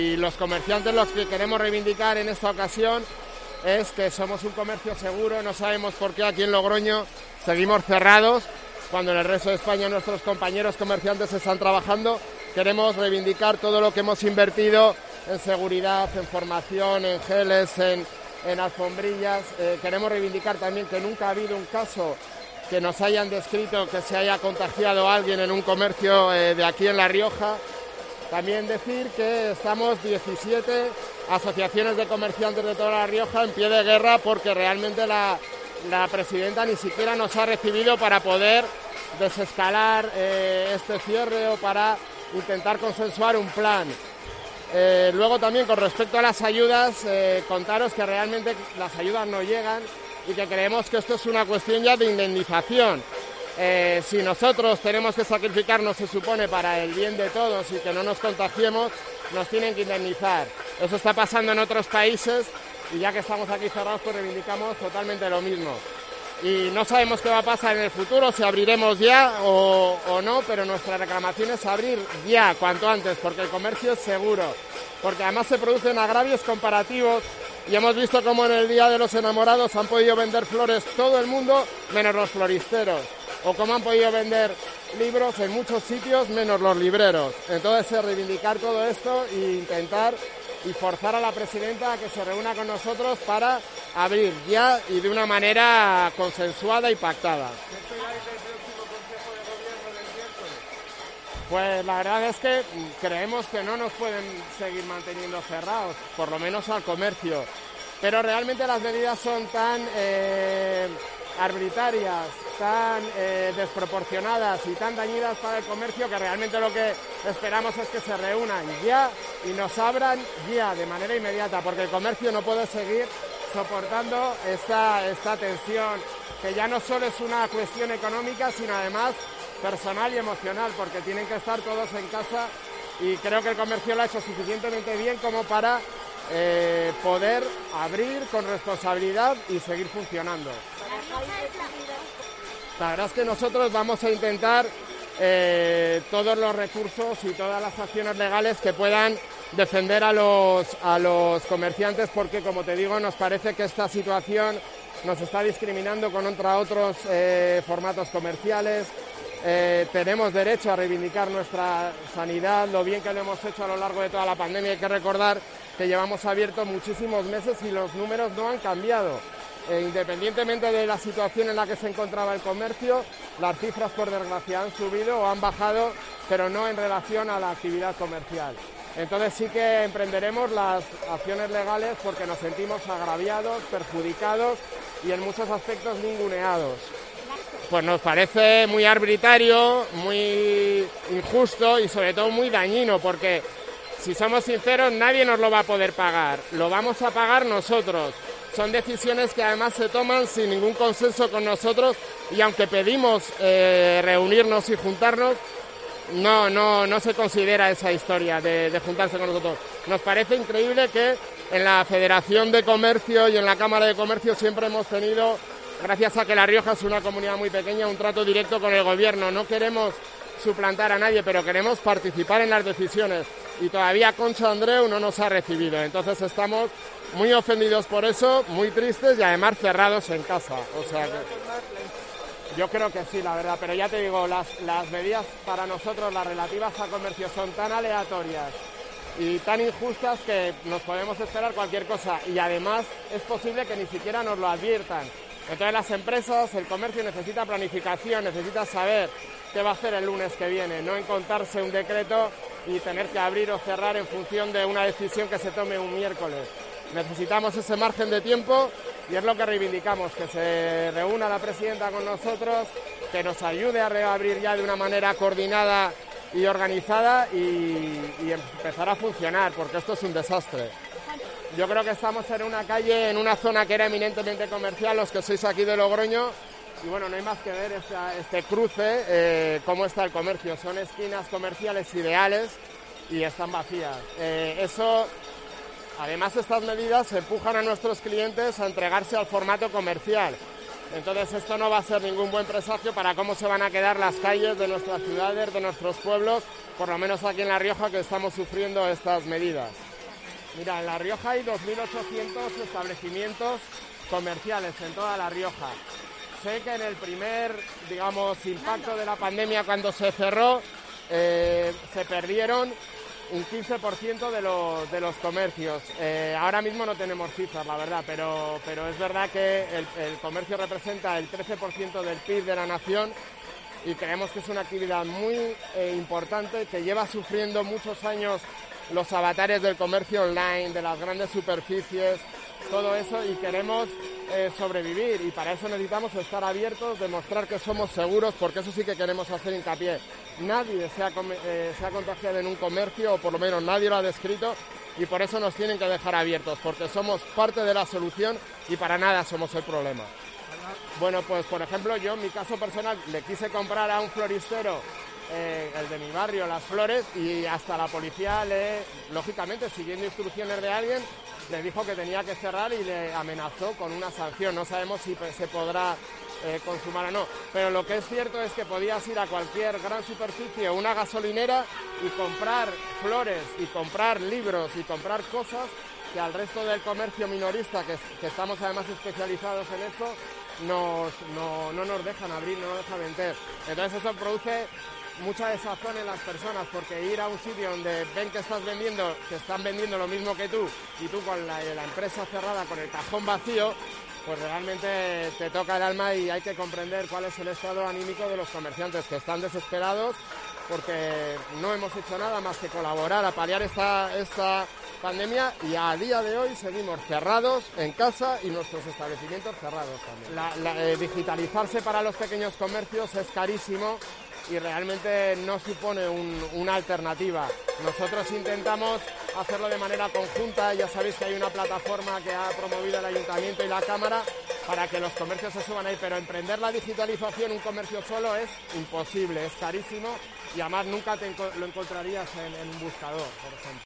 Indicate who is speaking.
Speaker 1: Y los comerciantes los que queremos reivindicar en esta ocasión es que somos un comercio seguro. No sabemos por qué aquí en Logroño seguimos cerrados cuando en el resto de España nuestros compañeros comerciantes están trabajando. Queremos reivindicar todo lo que hemos invertido en seguridad, en formación, en geles, en alfombrillas. Queremos reivindicar también que nunca ha habido un caso que nos hayan descrito que se haya contagiado a alguien en un comercio de aquí en La Rioja. También decir que estamos 17 asociaciones de comerciantes de toda La Rioja en pie de guerra porque realmente la presidenta ni siquiera nos ha recibido para poder desescalar este cierre o para intentar consensuar un plan. Luego también con respecto a las ayudas, contaros que realmente las ayudas no llegan y que creemos que esto es una cuestión ya de indemnización. Si nosotros tenemos que sacrificarnos, se supone, para el bien de todos y que no nos contagiemos, nos tienen que indemnizar. Eso está pasando en otros países y ya que estamos aquí cerrados, pues reivindicamos totalmente lo mismo. Y no sabemos qué va a pasar en el futuro, si abriremos ya o no, pero nuestra reclamación es abrir ya, cuanto antes, porque el comercio es seguro, porque además se producen agravios comparativos y hemos visto cómo en el Día de los Enamorados han podido vender flores todo el mundo, menos los floristeros, o cómo han podido vender libros en muchos sitios, menos los libreros. Entonces, reivindicar todo esto e intentar y forzar a la presidenta a que se reúna con nosotros para abrir ya y de una manera consensuada y pactada.
Speaker 2: ¿Qué esperáis del próximo Consejo de Gobierno del miércoles?
Speaker 1: Pues la verdad es que creemos que no nos pueden seguir manteniendo cerrados, por lo menos al comercio. Pero realmente las medidas son tan arbitrarias, tan desproporcionadas y tan dañinas para el comercio que realmente lo que esperamos es que se reúnan ya y nos abran ya de manera inmediata, porque el comercio no puede seguir soportando esta tensión, que ya no solo es una cuestión económica, sino además personal y emocional, porque tienen que estar todos en casa y creo que el comercio lo ha hecho suficientemente bien como para poder abrir con responsabilidad y seguir funcionando. La verdad es que nosotros vamos a intentar todos los recursos y todas las acciones legales que puedan defender a los comerciantes, porque, como te digo, nos parece que esta situación nos está discriminando contra otros formatos comerciales. Tenemos derecho a reivindicar nuestra sanidad, lo bien que lo hemos hecho a lo largo de toda la pandemia. Hay que recordar que llevamos abiertos muchísimos meses y los números no han cambiado. Independientemente de la situación en la que se encontraba el comercio, las cifras, por desgracia, han subido o han bajado, pero no en relación a la actividad comercial. Entonces sí que emprenderemos las acciones legales porque nos sentimos agraviados, perjudicados y en muchos aspectos ninguneados. Pues nos parece muy arbitrario, muy injusto y sobre todo muy dañino, porque si somos sinceros nadie nos lo va a poder pagar, lo vamos a pagar nosotros. Son decisiones que además se toman sin ningún consenso con nosotros y aunque pedimos reunirnos y juntarnos, no se considera esa historia de juntarse con nosotros. Nos parece increíble que en la Federación de Comercio y en la Cámara de Comercio siempre hemos tenido, gracias a que La Rioja es una comunidad muy pequeña, un trato directo con el gobierno. No queremos suplantar a nadie, pero queremos participar en las decisiones y todavía Concha Andreu no nos ha recibido. Entonces estamos muy ofendidos por eso, muy tristes y además cerrados en casa. O sea que yo creo que sí, la verdad, pero ya te digo, las medidas para nosotros, las relativas a comercio, son tan aleatorias y tan injustas que nos podemos esperar cualquier cosa y además es posible que ni siquiera nos lo adviertan. Entonces las empresas, el comercio necesita planificación, necesita saber qué va a hacer el lunes que viene, no encontrarse un decreto y tener que abrir o cerrar en función de una decisión que se tome un miércoles. Necesitamos ese margen de tiempo y es lo que reivindicamos, que se reúna la presidenta con nosotros, que nos ayude a reabrir ya de una manera coordinada y organizada y empezar a funcionar, porque esto es un desastre. Yo creo que estamos en una calle, en una zona que era eminentemente comercial, los que sois aquí de Logroño, y bueno, no hay más que ver este cruce, cómo está el comercio. Son esquinas comerciales ideales y están vacías. Además, estas medidas empujan a nuestros clientes a entregarse al formato comercial. Entonces esto no va a ser ningún buen presagio para cómo se van a quedar las calles de nuestras ciudades, de nuestros pueblos, por lo menos aquí en La Rioja, que estamos sufriendo estas medidas. Mira, en La Rioja hay 2.800 establecimientos comerciales en toda La Rioja. Sé que en el primer, digamos, impacto de la pandemia, cuando se cerró, se perdieron un 15% de los comercios. Ahora mismo no tenemos cifras, la verdad, pero es verdad que el comercio representa el 13% del PIB de la nación y creemos que es una actividad muy importante que lleva sufriendo muchos años los avatares del comercio online, de las grandes superficies, todo eso, y queremos sobrevivir, y para eso necesitamos estar abiertos, demostrar que somos seguros, porque eso sí que queremos hacer hincapié. Nadie se ha contagiado en un comercio, o por lo menos nadie lo ha descrito, y por eso nos tienen que dejar abiertos, porque somos parte de la solución y para nada somos el problema. Bueno, pues por ejemplo, yo en mi caso personal le quise comprar a un floristero, el de mi barrio, las flores, y hasta la policía, lógicamente, siguiendo instrucciones de alguien, le dijo que tenía que cerrar y le amenazó con una sanción. No sabemos si se podrá consumar o no, pero lo que es cierto es que podías ir a cualquier gran superficie o una gasolinera y comprar flores y comprar libros y comprar cosas que al resto del comercio minorista, que estamos además especializados en esto, no nos dejan abrir, no nos dejan vender. Entonces eso produce mucha desazón en las personas, porque ir a un sitio donde ven que están vendiendo lo mismo que tú, y tú con la empresa cerrada, con el cajón vacío, pues realmente te toca el alma, y hay que comprender cuál es el estado anímico de los comerciantes, que están desesperados porque no hemos hecho nada más que colaborar a paliar esta pandemia, y a día de hoy seguimos cerrados en casa y nuestros establecimientos cerrados también. Digitalizarse para los pequeños comercios es carísimo y realmente no supone una alternativa. Nosotros intentamos hacerlo de manera conjunta. Ya sabéis que hay una plataforma que ha promovido el Ayuntamiento y la Cámara para que los comercios se suban ahí, pero emprender la digitalización un comercio solo es imposible, es carísimo, y además nunca lo encontrarías en un buscador, por ejemplo.